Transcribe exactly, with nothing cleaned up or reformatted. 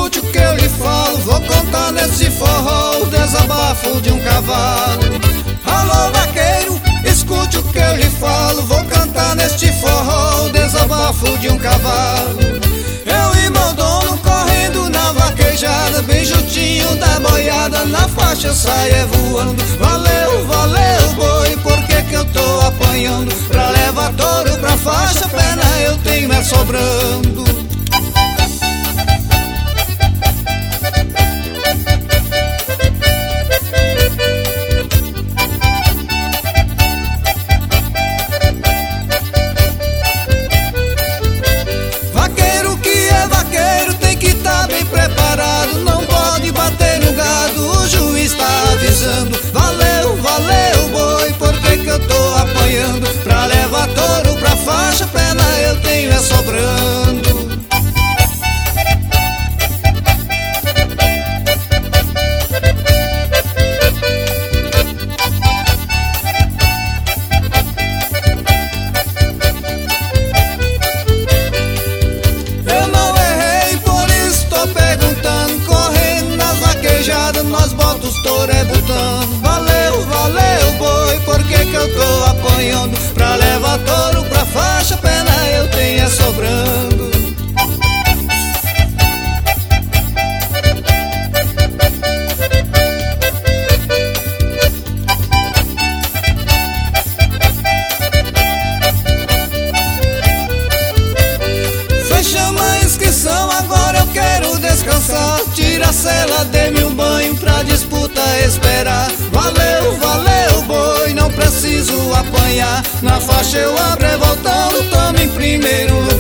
escute o que eu lhe falo. Vou contar nesse forró o desabafo de um cavalo. Alô vaqueiro, escute o que eu lhe falo. Vou cantar neste forró o desabafo de um cavalo. Eu e meu dono correndo na vaquejada, bem juntinho da boiada, na faixa saia voando. Valeu, valeu boi, por que que eu tô apanhando? Pra levar touro pra faixa, perna eu tenho é sobrando. Valeu, valeu boi, por que que eu tô apanhando? Pra levar touro pra faixa, perna eu tenho é sobrando. Eu não errei, por isso tô perguntando. Correndo nas vaquejadas, nós bota os touros é botando. Valeu, valeu boi, por que que eu tô apanhando? Pra levar touro pra faixa, pena eu tenho é sobrando. Fechamos a inscrição, agora eu quero descansar. Tira a cela, dê-me um banho pra disputa esperar. Valeu, valeu boi, não preciso apanhar. Na faixa eu abro e voltando, tomo em primeiro lugar.